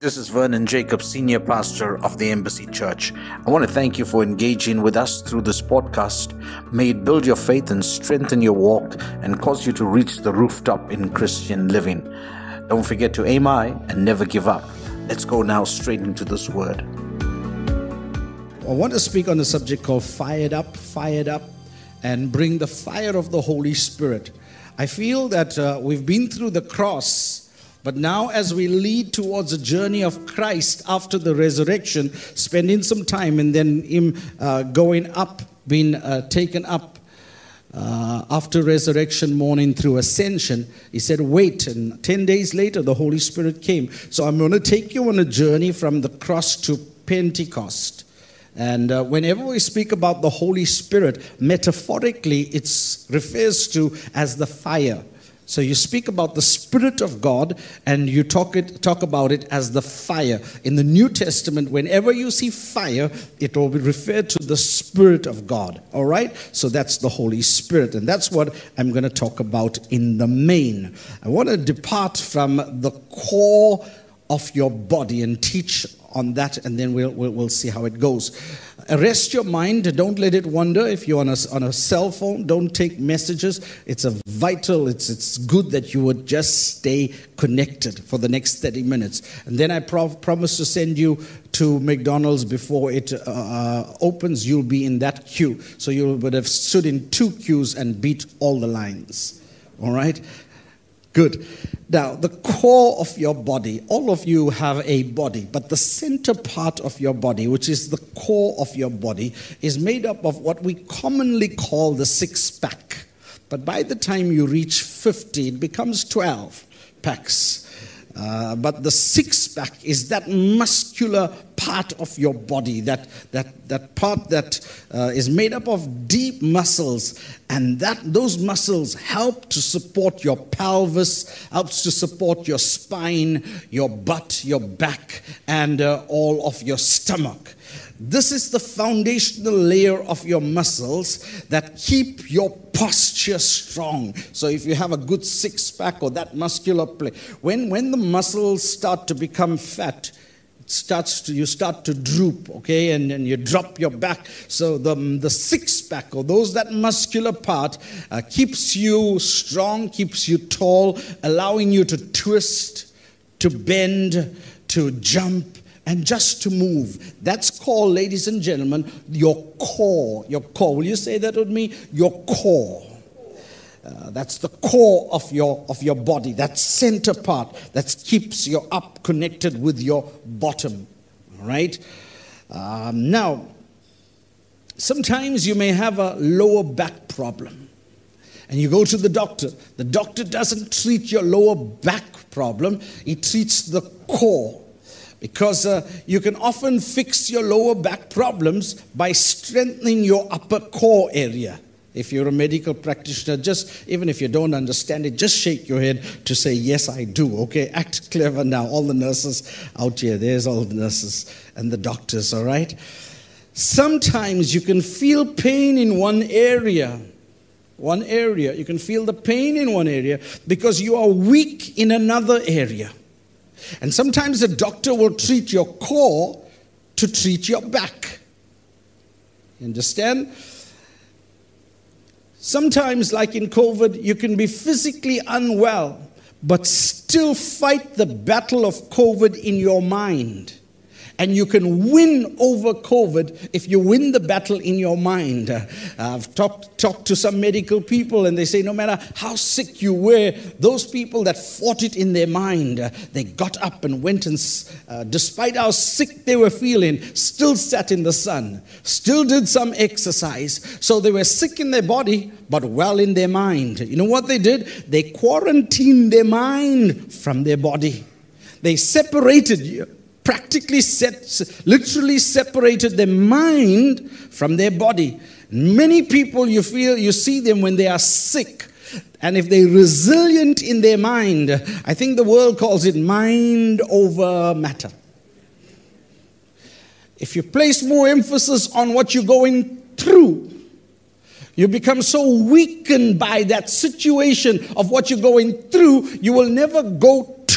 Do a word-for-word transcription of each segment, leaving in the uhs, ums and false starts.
This is Vernon Jacob, Senior Pastor of the Embassy Church. I want to thank you for engaging with us through this podcast. May it build your faith and strengthen your walk and cause you to reach the rooftop in Christian living. Don't forget to aim high and never give up. Let's go now straight into this word. I want to speak on a subject called Fired Up, Fired Up, and bring the fire of the Holy Spirit. I feel that uh, we've been through the cross, but now as we lead towards a journey of Christ after the resurrection, spending some time and then Him uh, going up, being uh, taken up uh, after resurrection morning through ascension, He said, wait, and ten days later the Holy Spirit came. So I'm going to take you on a journey from the cross to Pentecost. And uh, whenever we speak about the Holy Spirit, metaphorically it refers to as the fire. So you speak about the Spirit of God and you talk it talk about it as the fire. In the New Testament, whenever you see fire, it will be referred to the Spirit of God. All right? So that's the Holy Spirit. And that's what I'm going to talk about in the main. I want to depart from the core of your body and teach on that, and then we'll, we'll we'll see how it goes. Arrest your mind. Don't let it wander. If you're on a, on a cell phone, don't take messages. It's a vital, it's it's good that you would just stay connected for the next thirty minutes. And then I pro- promise to send you to McDonald's before it uh, opens. You'll be in that queue. So you would have stood in two queues and beat all the lines. All right? Good. Now, the core of your body, all of you have a body, but the center part of your body, which is the core of your body, is made up of what we commonly call the six-pack. But by the time you reach fifty, it becomes twelve packs. Uh, but the six-pack is that muscular part of your body, that that that part that uh, is made up of deep muscles, and that those muscles help to support your pelvis, helps to support your spine, your butt, your back, and uh, all of your stomach. This is the foundational layer of your muscles that keep your posture strong. So if you have a good six-pack or that muscular play, when, when the muscles start to become fat, it starts to you start to droop, okay, and, and you drop your back. So the, the six-pack, or those that muscular part, uh, keeps you strong, keeps you tall, allowing you to twist, to bend, to jump, and just to move. That's called, ladies and gentlemen, your core. Your core. Will you say that with me? Your core. Uh, that's the core of your of your body. That center part that keeps you up, connected with your bottom. All right. Um, now, sometimes you may have a lower back problem, and you go to the doctor. The doctor doesn't treat your lower back problem. He treats the core. Because uh, you can often fix your lower back problems by strengthening your upper core area. If you're a medical practitioner, just even if you don't understand it, just shake your head to say, yes, I do. Okay, act clever now. All the nurses out here, there's all the nurses and the doctors, all right? Sometimes you can feel pain in one area. One area. You can feel the pain in one area because you are weak in another area. And sometimes the doctor will treat your core to treat your back. You understand? Sometimes, like in COVID, you can be physically unwell, but still fight the battle of COVID in your mind. And you can win over COVID if you win the battle in your mind. Uh, I've talked, talked to some medical people, and they say no matter how sick you were, those people that fought it in their mind, uh, they got up and went and, uh, despite how sick they were feeling, still sat in the sun, still did some exercise. So they were sick in their body, but well in their mind. You know what they did? They quarantined their mind from their body. They separated you. Practically set, literally separated their mind from their body. Many people, you feel, you see them when they are sick, and if they're resilient in their mind, I think the world calls it mind over matter. If you place more emphasis on what you're going through, you become so weakened by that situation of what you're going through, you will never go to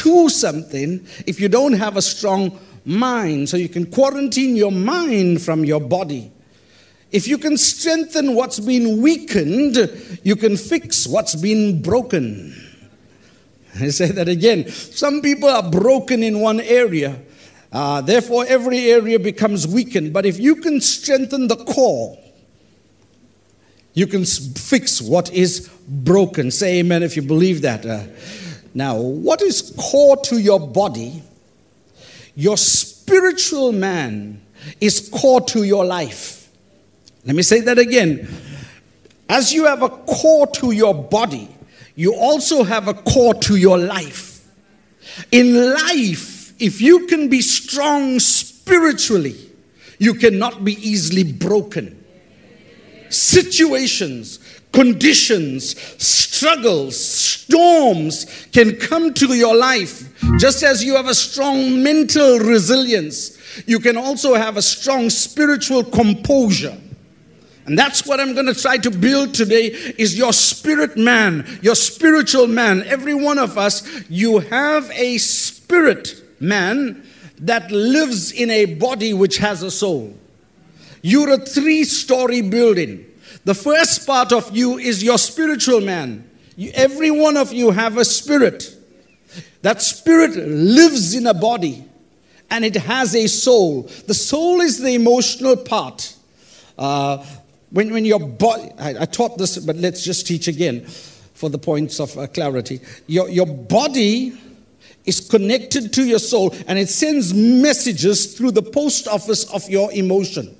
to something if you don't have a strong mind. So you can quarantine your mind from your body. If you can strengthen what's been weakened, you can fix what's been broken. I say that again. Some people are broken in one area. Uh, therefore, every area becomes weakened. But if you can strengthen the core, you can fix what is broken. Say amen if you believe that. Uh, now, what is core to your body? Your spiritual man is core to your life. Let me say that again. As you have a core to your body, you also have a core to your life. In life, if you can be strong spiritually, you cannot be easily broken. Situations, conditions, struggles, storms can come to your life. Just as you have a strong mental resilience, you can also have a strong spiritual composure. And that's what I'm going to try to build today, is your spirit man, your spiritual man. Every one of us, you have a spirit man that lives in a body which has a soul. You're a three-story building. The first part of you is your spiritual man. You, every one of you have a spirit. That spirit lives in a body and it has a soul. The soul is the emotional part. Uh, when, when your body, I, I taught this, but let's just teach again for the points of uh, clarity. Your, your body is connected to your soul and it sends messages through the post office of your emotion.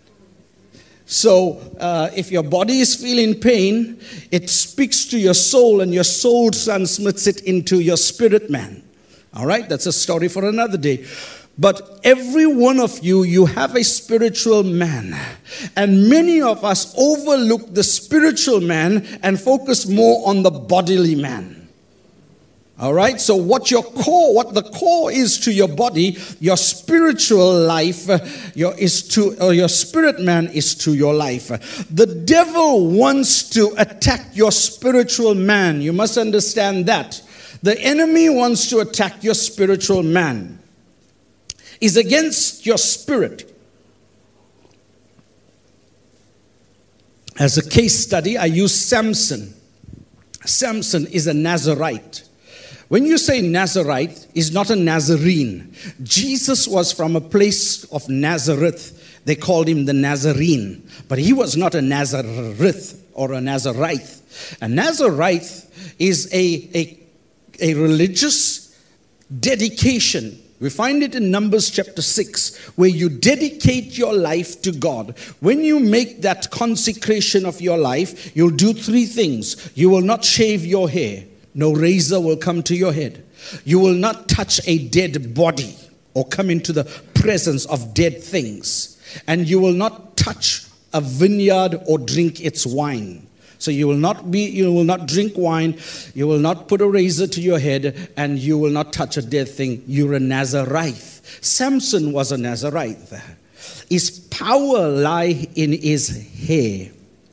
So uh, if your body is feeling pain, it speaks to your soul and your soul transmits it into your spirit man. All right, that's a story for another day. But every one of you, you have a spiritual man. And many of us overlook the spiritual man and focus more on the bodily man. All right, so what your core, what the core is to your body, your spiritual life, uh, your is to, or your spirit man is to your life. The devil wants to attack your spiritual man. You must understand that. The enemy wants to attack your spiritual man. Is against your spirit. As a case study, I use Samson. Samson is a Nazarite. When you say Nazarite, he's not a Nazarene. Jesus was from a place of Nazareth. They called him the Nazarene. But he was not a Nazareth or a Nazarite. A Nazarite is a, a, a religious dedication. We find it in Numbers chapter six, where you dedicate your life to God. When you make that consecration of your life, you'll do three things. You will not shave your hair. No razor will come to your head. You will not touch a dead body or come into the presence of dead things. And you will not touch a vineyard or drink its wine. So you will not be, you will not drink wine, you will not put a razor to your head, and you will not touch a dead thing. You're a Nazarite. Samson was a Nazarite. His power lay in his hair.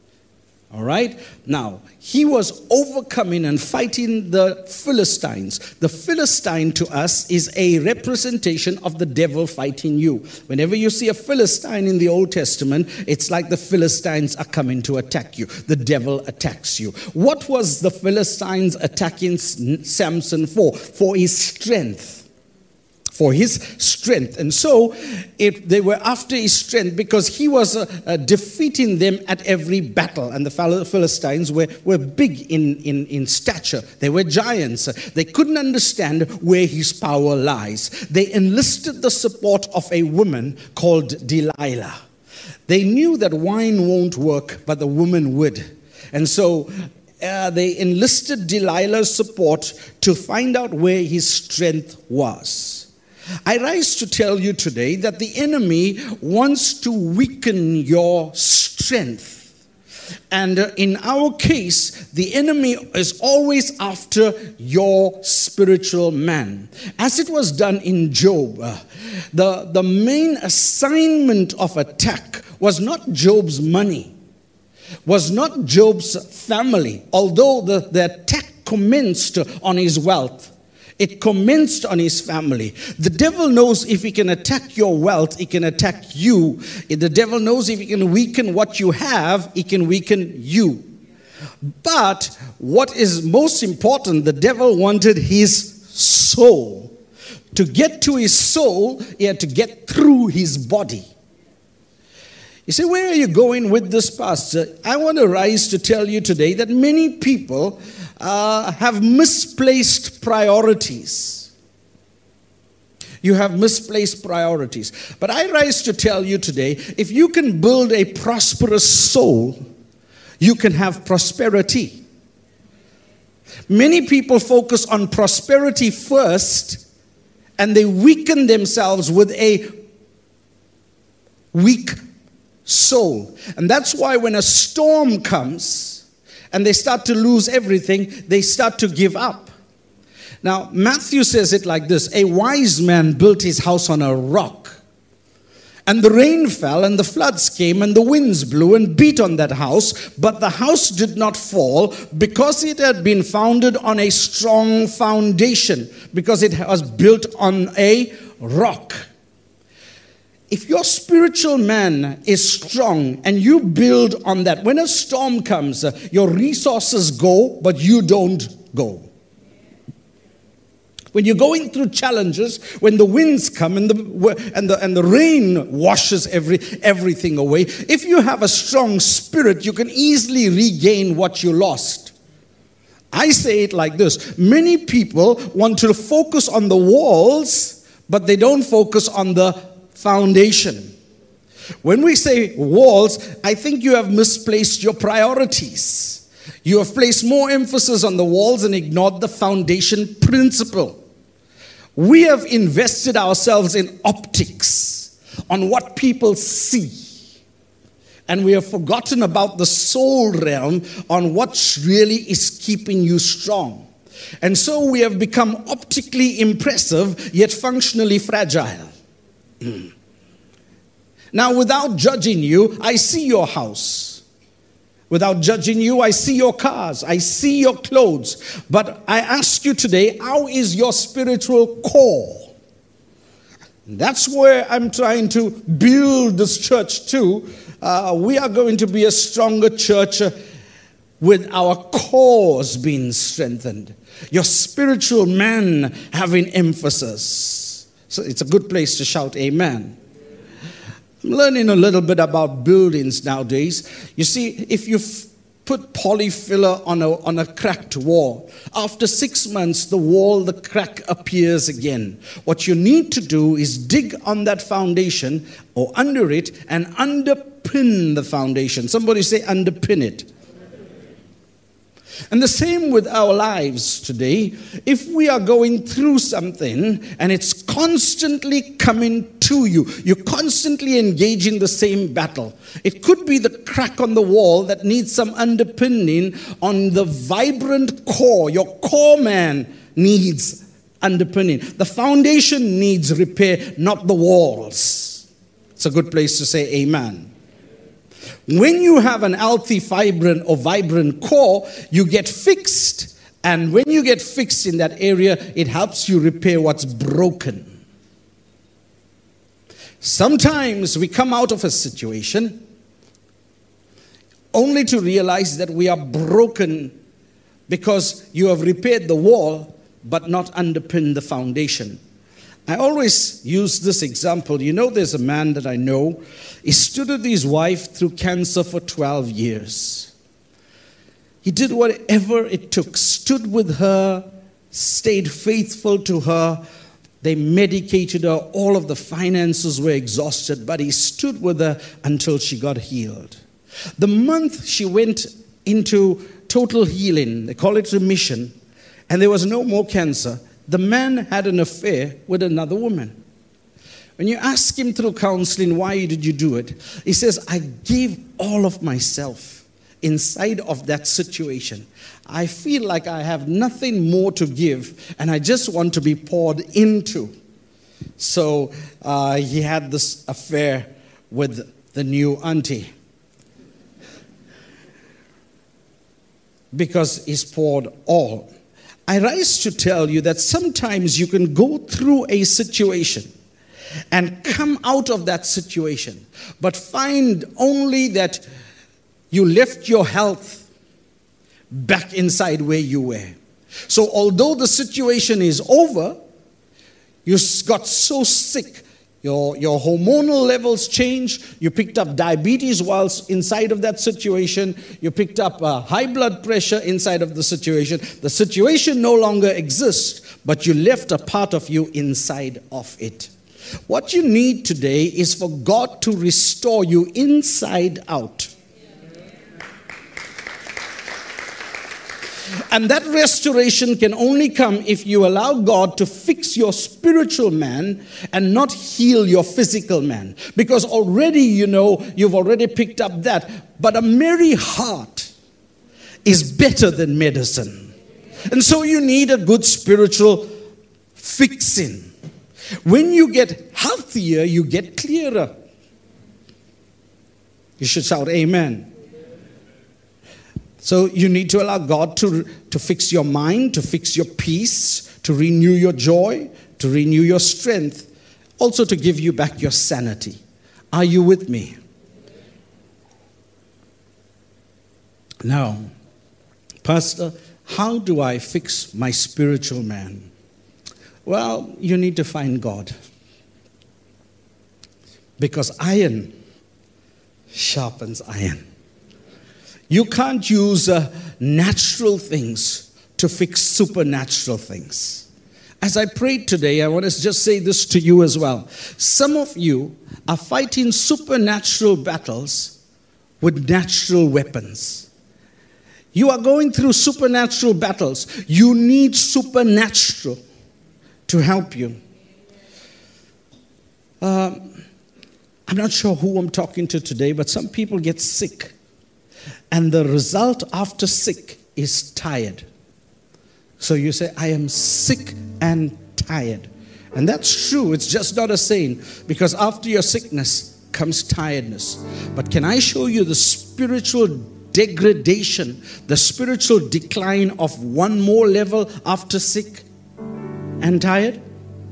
All right? Now, he was overcoming and fighting the Philistines. The Philistine to us is a representation of the devil fighting you. Whenever you see a Philistine in the Old Testament, it's like the Philistines are coming to attack you. The devil attacks you. What was the Philistines attacking Samson for? For his strength. For his strength. And so if they were after his strength because he was uh, uh, defeating them at every battle. And the Philistines were, were big in, in, in stature. They were giants. They couldn't understand where his power lies. They enlisted the support of a woman called Delilah. They knew that wine won't work, but the woman would. And so uh, they enlisted Delilah's support to find out where his strength was. I rise to tell you today that the enemy wants to weaken your strength. And in our case, the enemy is always after your spiritual man. As it was done in Job, the, the main assignment of attack was not Job's money, was not Job's family, although the, the attack commenced on his wealth. It commenced on his family. The devil knows if he can attack your wealth, he can attack you. The devil knows if he can weaken what you have, he can weaken you. But what is most important, the devil wanted his soul. To get to his soul, he had to get through his body. You say, where are you going with this, Pastor? I want to rise to tell you today that many people uh, have misplaced priorities. You have misplaced priorities. But I rise to tell you today, if you can build a prosperous soul, you can have prosperity. Many people focus on prosperity first, and they weaken themselves with a weak soul. And that's why when a storm comes and they start to lose everything, they start to give up. Now, Matthew says it like this: a wise man built his house on a rock. And the rain fell, and the floods came, and the winds blew and beat on that house. But the house did not fall, because it had been founded on a strong foundation, because it was built on a rock. If your spiritual man is strong and you build on that, when a storm comes, uh, your resources go, but you don't go. When you're going through challenges, when the winds come and the and the and the rain washes every everything away, if you have a strong spirit, you can easily regain what you lost. I say it like this: many people want to focus on the walls, but they don't focus on the foundation. When we say walls, I think you have misplaced your priorities. You have placed more emphasis on the walls and ignored the foundation principle. We have invested ourselves in optics, on what people see. And we have forgotten about the soul realm, on what really is keeping you strong. And so we have become optically impressive, yet functionally fragile. Now, without judging you, I see your house. Without judging you, I see your cars, I see your clothes. But I ask you today, how is your spiritual core? That's where I'm trying to build this church too. Uh, we are going to be a stronger church uh, with our cores being strengthened. Your spiritual man having emphasis. So it's a good place to shout amen. I'm learning a little bit about buildings nowadays. You see, if you f- put polyfiller on a, on a cracked wall, after six months, the wall, the crack appears again. What you need to do is dig on that foundation or under it and underpin the foundation. Somebody say underpin it. And the same with our lives today. If we are going through something and it's constantly coming to you, you're constantly engaging the same battle. It could be the crack on the wall that needs some underpinning on the vibrant core. Your core man needs underpinning. The foundation needs repair, not the walls. It's a good place to say amen. When you have an healthy, vibrant or vibrant core, you get fixed. And when you get fixed in that area, it helps you repair what's broken. Sometimes we come out of a situation only to realize that we are broken because you have repaired the wall but not underpinned the foundation. I always use this example. You know, there's a man that I know. He stood with his wife through cancer for twelve years. He did whatever it took, stood with her, stayed faithful to her. They medicated her. All of the finances were exhausted, but he stood with her until she got healed. The month she went into total healing, they call it remission, and there was no more cancer, the man had an affair with another woman. When you ask him through counseling, why did you do it? He says, I gave all of myself inside of that situation. I feel like I have nothing more to give, and I just want to be poured into. So uh, he had this affair with the new auntie. Because he's poured all. I rise to tell you that sometimes you can go through a situation and come out of that situation, but find only that you left your health back inside where you were. So although the situation is over, you got so sick, your, your hormonal levels changed, you picked up diabetes whilst inside of that situation, you picked up uh, high blood pressure inside of the situation. The situation no longer exists, but you left a part of you inside of it. What you need today is for God to restore you inside out. And that restoration can only come if you allow God to fix your spiritual man and not heal your physical man. Because already, you know, you've already picked up that. But a merry heart is better than medicine. And so you need a good spiritual fixing. When you get healthier, you get clearer. You should shout amen. So you need to allow God to, to fix your mind, to fix your peace, to renew your joy, to renew your strength, also to give you back your sanity. Are you with me? Now, Pastor, how do I fix my spiritual man? Well, you need to find God. Because iron sharpens iron. You can't use uh, natural things to fix supernatural things. As I prayed today, I want to just say this to you as well. Some of you are fighting supernatural battles with natural weapons. You are going through supernatural battles. You need supernatural to help you. Um, I'm not sure who I'm talking to today, but some people get sick. And the result after sick is tired. So you say, I am sick and tired. And that's true. It's just not a saying. Because after your sickness comes tiredness. But can I show you the spiritual degradation, the spiritual decline of one more level after sick and tired?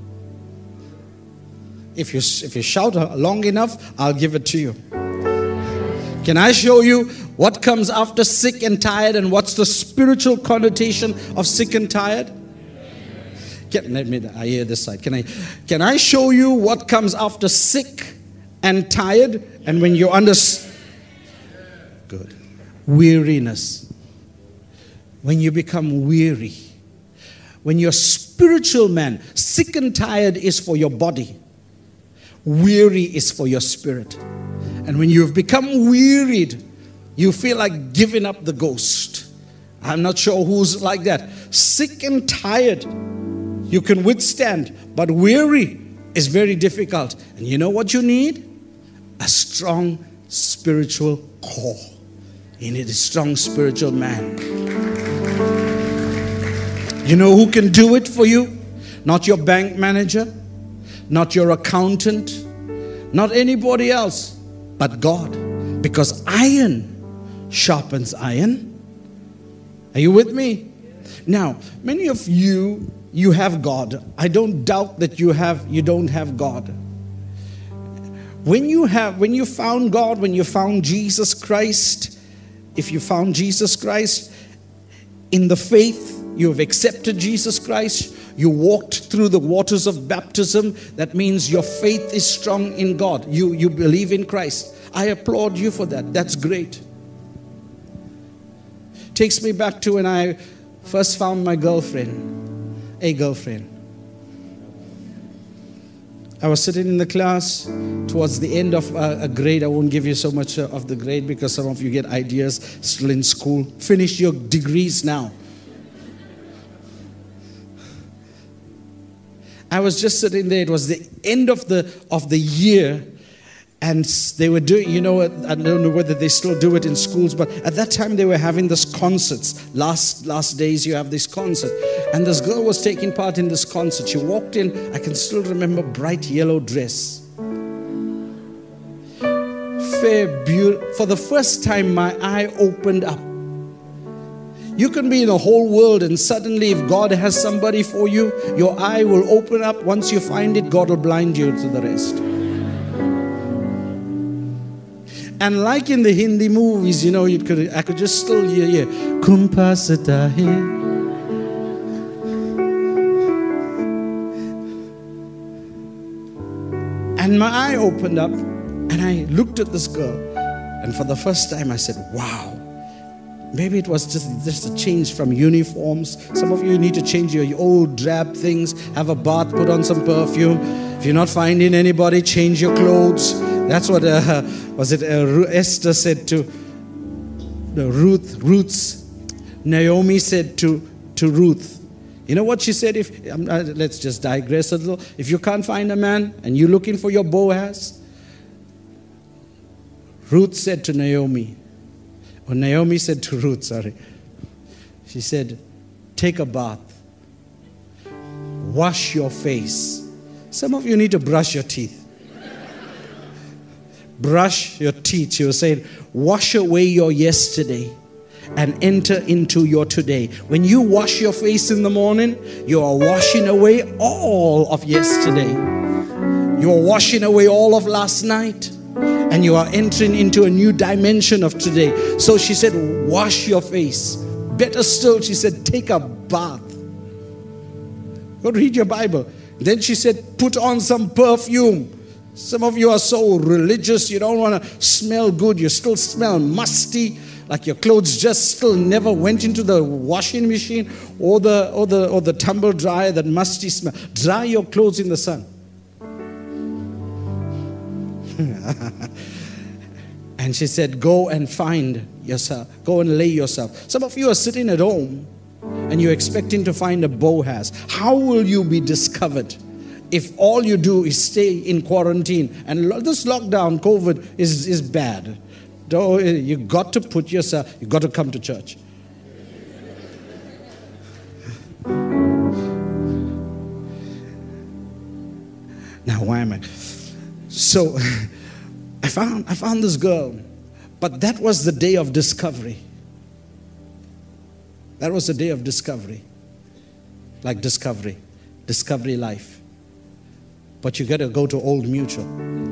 If you, if you shout long enough, I'll give it to you. Can I show you what comes after sick and tired and what's the spiritual connotation of sick and tired? Can, let me, I hear this side. Can I, can I show you what comes after sick and tired and when you understand? Good. Weariness. When you become weary. When you're spiritual man, sick and tired is for your body. Weary is for your spirit. And when you've become wearied, you feel like giving up the ghost. I'm not sure who's like that. Sick and tired, you can withstand. But weary is very difficult. And you know what you need? A strong spiritual core. You need a strong spiritual man. You know who can do it for you? Not your bank manager, not your accountant, not anybody else, but God. Because iron sharpens iron. Are you with me? Now, many of you, you have God. I don't doubt that you have, you don't have God. When you have, when you found God, when you found Jesus Christ, if you found Jesus Christ in the faith, you have accepted Jesus Christ, you walked through the waters of baptism, that means your faith is strong in God. You, you believe in Christ. I applaud you for that. That's great. Takes me back to when I first found my girlfriend, a girlfriend. I was sitting in the class towards the end of a, a grade. I won't give you so much of the grade because some of you get ideas still in school. Finish your degrees now. I was just sitting there. It was the end of the of the year. And they were doing, you know, I don't know whether they still do it in schools, but at that time they were having this concerts. Last last days you have this concert. And this girl was taking part in this concert. She walked in, I can still remember, bright yellow dress. Fair, beautiful. For the first time my eye opened up. You can be in the whole world, and suddenly if God has somebody for you, your eye will open up. Once you find it, God will blind you to the rest. And like in the Hindi movies, you know, you could, I could just still hear, yeah, Kumpasata hai. And my eye opened up, and I looked at this girl, and for the first time I said, wow. Maybe it was just, just a change from uniforms. Some of you need to change your old drab things, have a bath, put on some perfume. If you're not finding anybody, change your clothes. That's what, uh, was it uh, Esther said to no, Ruth, Ruth's, Naomi said to, to Ruth. You know what she said? If um, uh, let's just digress a little. If you can't find a man and you're looking for your Boaz, Ruth said to Naomi, or Naomi said to Ruth, sorry. She said, take a bath. Wash your face. Some of you need to brush your teeth. Brush your teeth. She was saying, wash away your yesterday and enter into your today. When you wash your face in the morning, you are washing away all of yesterday. You are washing away all of last night. And you are entering into a new dimension of today. So she said, wash your face. Better still, she said, take a bath. Go read your Bible. Then she said, put on some perfume. Some of you are so religious, you don't want to smell good. You still smell musty, like your clothes just still never went into the washing machine or the, or the, or the tumble dryer, that musty smell. Dry your clothes in the sun. And she said, go and find yourself. Go and lay yourself. Some of you are sitting at home and you're expecting to find a Boaz. How will you be discovered if all you do is stay in quarantine? And this lockdown, COVID, is, is bad. You got to put yourself, you got to come to church. Now, why am I? So, I found, I found this girl, but that was the day of discovery. That was the day of discovery. Like discovery, discovery life. But you got to go to Old Mutual.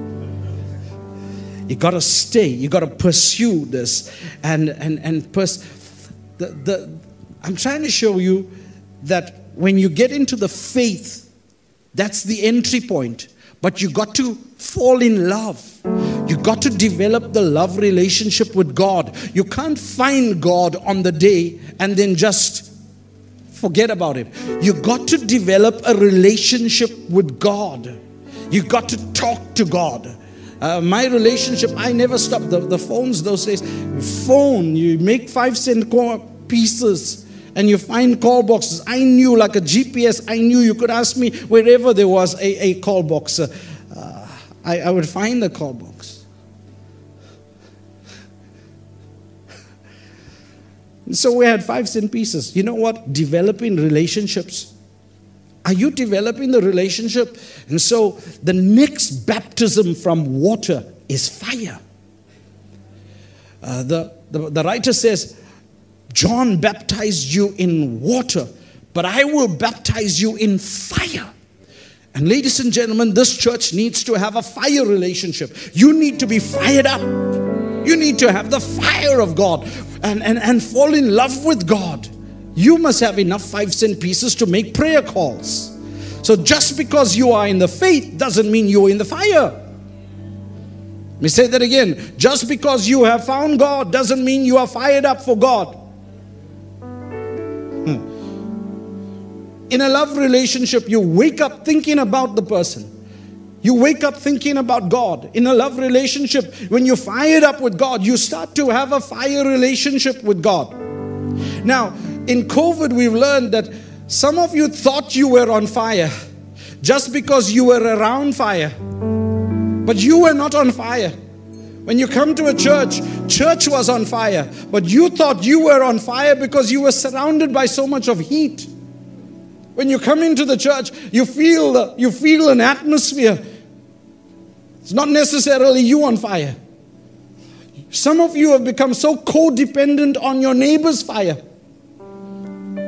You got to stay. You got to pursue this. And, and, and pers- the, the, I'm trying to show you that when you get into the faith, that's the entry point. But you got to fall in love. You got to develop the love relationship with God. You can't find God on the day and then just forget about it. You got to develop a relationship with God. You got to talk to God. Uh, my relationship, I never stopped. The, the phones those days, phone, you make five cent pieces and you find call boxes. I knew, like a G P S, I knew you could ask me wherever there was a, a call box. Uh, uh, I, I would find the call box. So we had five cent pieces. You know what? Developing relationships. Are you developing the relationship? And so the next baptism from water is fire. Uh, the, the, the writer says, John baptized you in water, but I will baptize you in fire. And ladies and gentlemen, this church needs to have a fire relationship. You need to be fired up. You need to have the fire of God and, and, and fall in love with God. You must have enough five cent pieces to make prayer calls. So just because you are in the faith doesn't mean you're in the fire. Let me say that again. Just because you have found God doesn't mean you are fired up for God. Hmm. In a love relationship, you wake up thinking about the person. You wake up thinking about God. In a love relationship, when you're fired up with God, you start to have a fire relationship with God. Now, in COVID, we've learned that some of you thought you were on fire just because you were around fire. But you were not on fire. When you come to a church, church was on fire. But you thought you were on fire because you were surrounded by so much of heat. When you come into the church, you feel, the, you feel an atmosphere. It's not necessarily you on fire. Some of you have become so codependent on your neighbor's fire.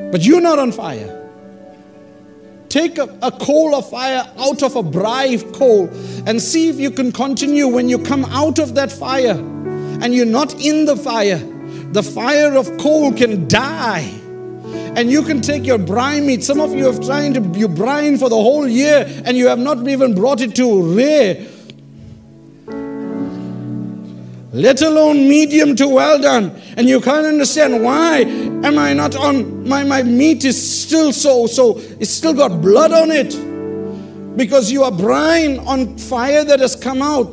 but you're not on fire. Take a, a coal of fire out of a dry coal and see if you can continue when you come out of that fire and you're not in the fire. The fire of coal can die. And you can take your brine meat. Some of you have tried to you brine for the whole year and you have not even brought it to rare, let alone medium to well done. And you can't understand why am I not on, my, my meat is still so, so it's still got blood on it. Because you are brine on fire that has come out.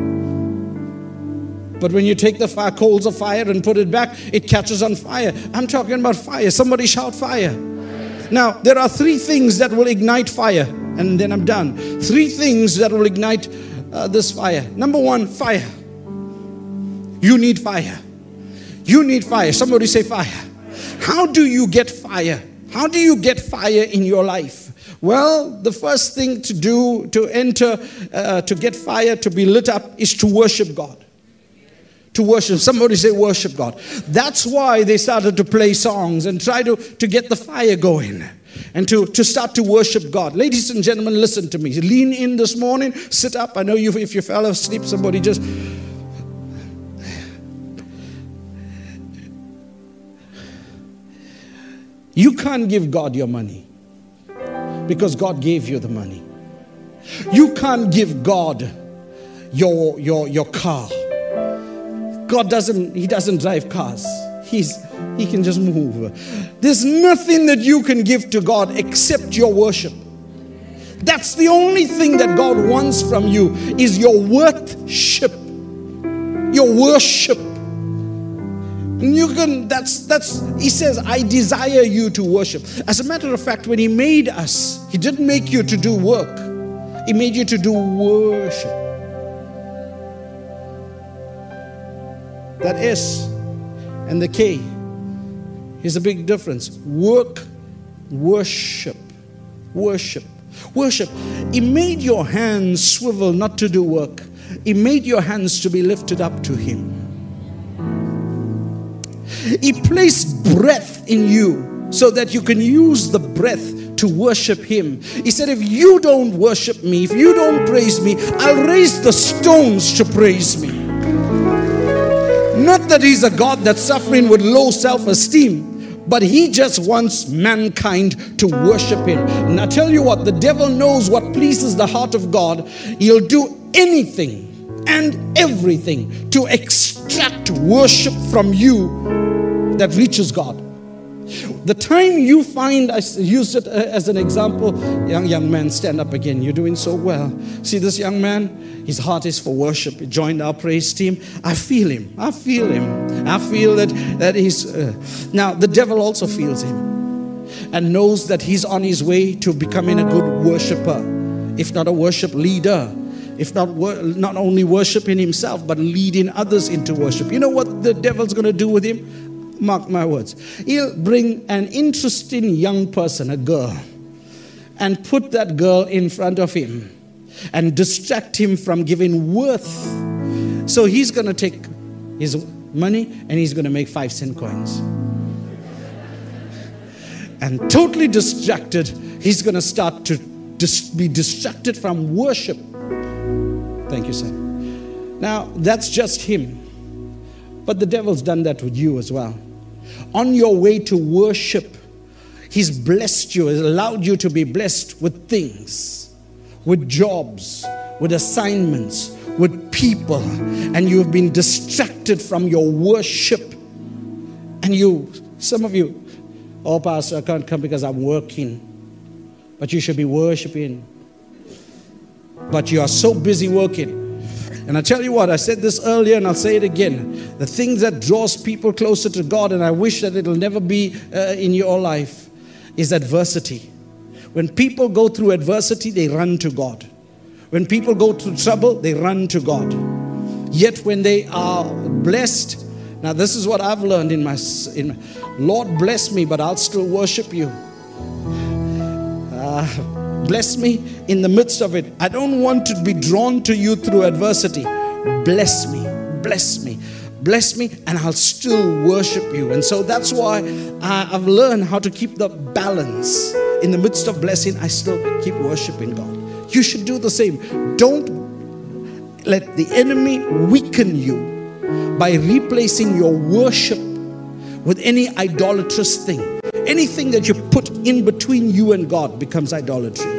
But when you take the fire, coals of fire and put it back, it catches on fire. I'm talking about fire. Somebody shout fire. Now, there are three things that will ignite fire. And then I'm done. Three things that will ignite uh, this fire. Number one, fire. You need fire. You need fire. Somebody say fire. How do you get fire? How do you get fire in your life? Well, the first thing to do to enter, uh, to get fire to be lit up is to worship God. To worship. Somebody say worship God. That's why they started to play songs and try to, to get the fire going. And to, to start to worship God. Ladies and gentlemen, listen to me. Lean in this morning. Sit up. I know you, if you fell asleep, somebody just... You can't give God your money because God gave you the money. You can't give God your, your, your car. God doesn't, He doesn't drive cars. He's, He can just move. There's nothing that you can give to God except your worship. That's the only thing that God wants from you is your worship. Your worship. And you can, that's, that's, He says, I desire you to worship. As a matter of fact, when He made us, He didn't make you to do work. He made you to do worship. That S and the K is a big difference. Work, worship, worship, worship. He made your hands swivel not to do work. He made your hands to be lifted up to Him. He placed breath in you so that you can use the breath to worship Him. He said, if you don't worship me, if you don't praise me, I'll raise the stones to praise me. Not that He's a God that's suffering with low self-esteem, but He just wants mankind to worship Him. And I tell you what, the devil knows what pleases the heart of God. He'll do anything and everything to extract worship from you that reaches God. The time you find, I used it as an example, young young man, stand up again. You're doing so well. See this young man, his heart is for worship. He joined our praise team. I feel him. I feel him. I feel that, that he's... Uh, now, the devil also feels him and knows that he's on his way to becoming a good worshiper, if not a worship leader. If not, not only worshiping himself, but leading others into worship. You know what the devil's going to do with him? Mark my words. He'll bring an interesting young person, a girl, and put that girl in front of him and distract him from giving worth. So he's going to take his money and he's going to make five cent coins. And totally distracted, he's going to start to dis- be distracted from worship. Thank you, sir. Now, that's just him. But the devil's done that with you as well. On your way to worship, he's blessed you, has allowed you to be blessed with things, with jobs, with assignments, with people, and you've been distracted from your worship. And you, some of you, oh, Pastor, I can't come because I'm working. But you should be worshiping. But you are so busy working. And I tell you what, I said this earlier and I'll say it again. The thing that draws people closer to God, and I wish that it'll never be uh, in your life, is adversity. When people go through adversity, they run to God. When people go through trouble, they run to God. Yet when they are blessed, now this is what I've learned in my, in my Lord bless me, but I'll still worship you. Uh, Bless me in the midst of it. I don't want to be drawn to you through adversity. Bless me. Bless me. bless me, and I'll still worship you. And so that's why I, I've learned how to keep the balance. In the midst of blessing, I still keep worshiping God. You should do the same. Don't let the enemy weaken you by replacing your worship with any idolatrous thing. Anything that you put in between you and God becomes idolatry.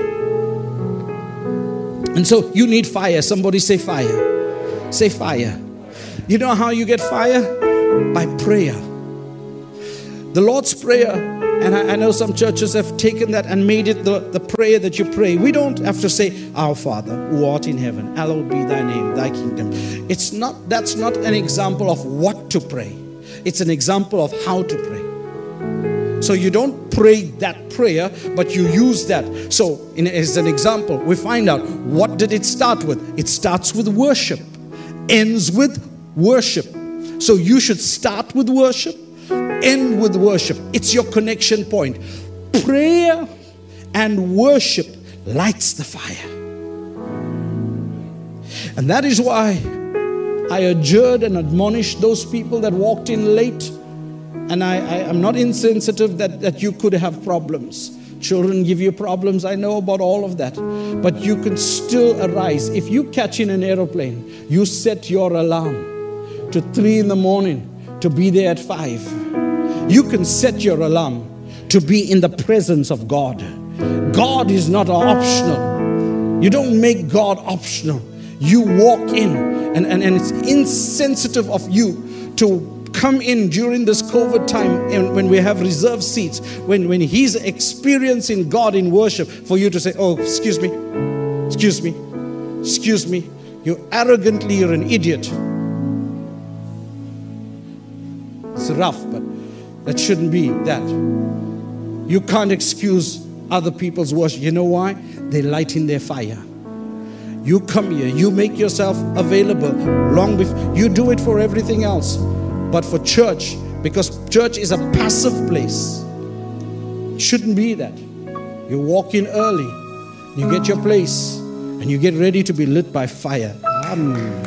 And so you need fire. Somebody say fire. Say fire. You know how you get fire? By prayer. The Lord's Prayer, and I, I know some churches have taken that and made it the, the prayer that you pray. We don't have to say, Our Father, who art in heaven, hallowed be thy name, thy kingdom. It's not, that's not an example of what to pray. It's an example of how to pray. So you don't pray that prayer, but you use that. So in, as an example, we find out, what did it start with? It starts with worship, ends with worship. So you should start with worship, end with worship. It's your connection point. Prayer and worship lights the fire. And that is why I adjured and admonished those people that walked in late. And I, I am not insensitive that, that you could have problems. Children give you problems. I know about all of that. But you can still arise. If you catch in an aeroplane, you set your alarm to three in the morning to be there at five. You can set your alarm to be in the presence of God. God is not optional. You don't make God optional. You walk in, and, and, and it's insensitive of you to come in during this COVID time, and when we have reserved seats, when, when he's experiencing God in worship, for you to say, oh, excuse me, excuse me, excuse me, you arrogantly, you're an idiot. It's rough, but that shouldn't be that. You can't excuse other people's worship. You know why? They light in their fire. You come here, you make yourself available long before. You do it for everything else. But for church, because church is a passive place, shouldn't be that. You walk in early, you get your place, and you get ready to be lit by fire. Amen.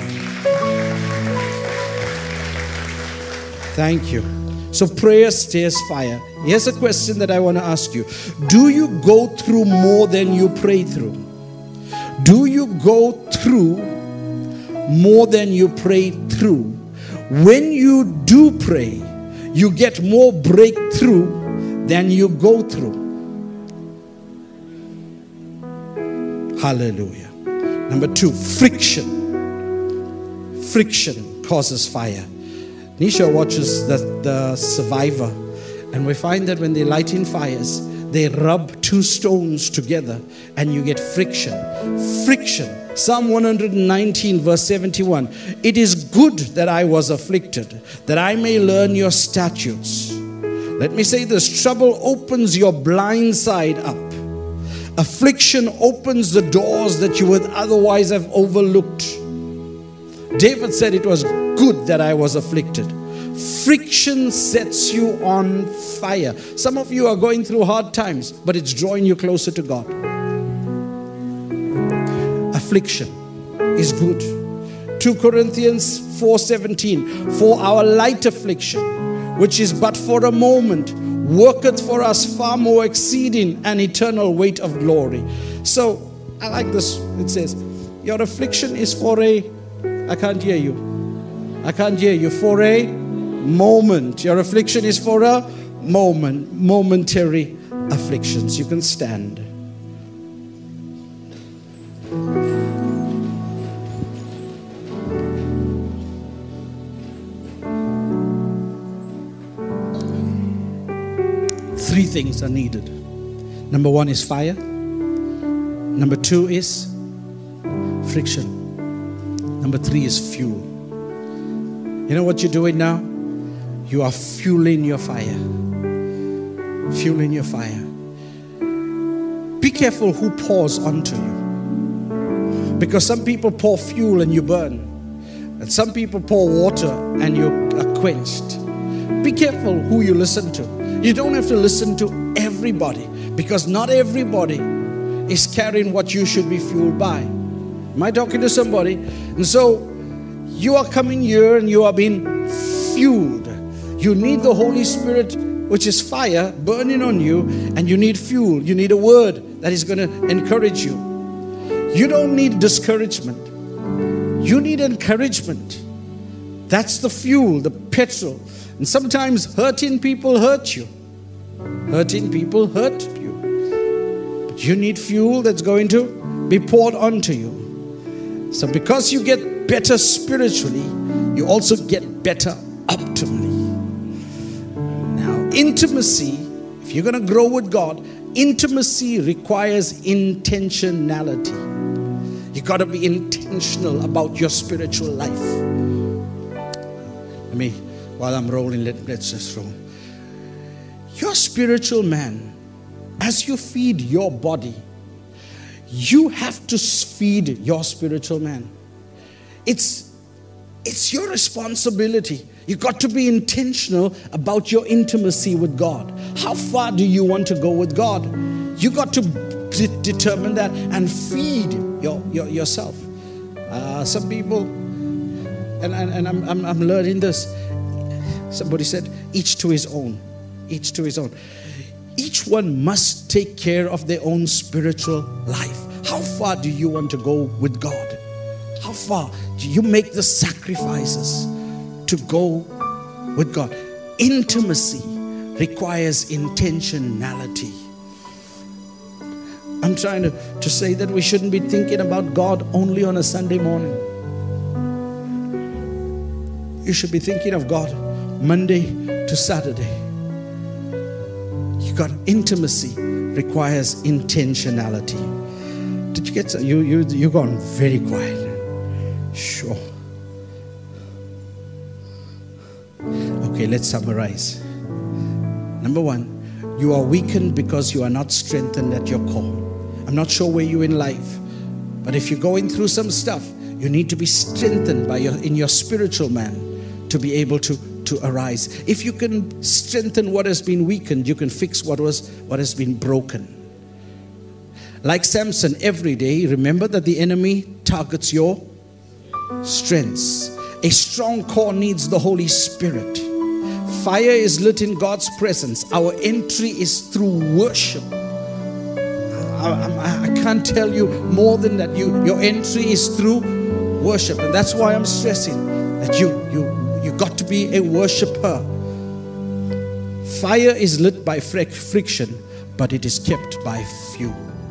Thank you. So prayer stirs fire. Here's a question that I want to ask you. Do you go through more than you pray through? Do you go through more than you pray through? When you do pray, you get more breakthrough than you go through. Hallelujah. Number two, friction. Friction causes fire. Nisha watches the, the Survivor, and we find that when they light in fires, they rub two stones together and you get friction. Friction. Psalm one nineteen verse seventy-one. It is good that I was afflicted, that I may learn your statutes. Let me say this. Trouble opens your blind side up. Affliction opens the doors that you would otherwise have overlooked. David said it was good that I was afflicted. Friction sets you on fire. Some of you are going through hard times, but it's drawing you closer to God. Affliction is good. Second Corinthians four seventeen. For our light affliction, which is but for a moment, worketh for us far more exceeding an eternal weight of glory. So I like this. It says, your affliction is for a, I can't hear you. I can't hear you. For a moment. Your affliction is for a moment. Momentary afflictions. You can stand. Three things are needed. Number one is fire. Number two is friction. Number three is fuel. You know what you're doing now? You are fueling your fire. Fueling your fire. Be careful who pours onto you. Because some people pour fuel and you burn. And some people pour water and you are quenched. Be careful who you listen to. You don't have to listen to everybody, because not everybody is carrying what you should be fueled by. Am I talking to somebody? And so You are coming here and you are being fueled. You need the Holy Spirit, which is fire, burning on you, and you need fuel. You need a word that is going to encourage you. You don't need discouragement. You need encouragement. That's the fuel, the petrol. And sometimes hurting people hurt you. Hurting people hurt you. But you need fuel that's going to be poured onto you. So because you get better spiritually, you also get better optimally. Now, intimacy, if you're going to grow with God, intimacy requires intentionality. You got to be intentional about your spiritual life. Let me, while I'm rolling, let, let's just roll. Your spiritual man, as you feed your body, you have to feed your spiritual man. It's, it's your responsibility. You got to be intentional about your intimacy with God. How far do you want to go with God? You got to de- determine that and feed your, your yourself. Uh, some people, and, and, and I'm, I'm, I'm learning this. Somebody said, each to his own. Each to his own. Each one must take care of their own spiritual life. How far do you want to go with God? How far do you make the sacrifices to go with God? Intimacy requires intentionality. I'm trying to, to say that we shouldn't be thinking about God only on a Sunday morning. You should be thinking of God Monday to Saturday. You got intimacy requires intentionality. Did you get you you you gone very quiet? Sure. Okay, let's summarize. Number one, you are weakened because you are not strengthened at your core. I'm not sure where you're in life, but if you're going through some stuff, you need to be strengthened by your in your spiritual man to be able to to arise. If you can strengthen what has been weakened, you can fix what was what has been broken. Like Samson, every day, remember that the enemy targets your strengths. A strong core needs the Holy Spirit. Fire is lit in God's presence. Our entry is through worship. I, I, I can't tell you more than that. You, your entry is through worship, and that's why I'm stressing that you you you got to be a worshiper. Fire is lit by friction, but it is kept by fuel.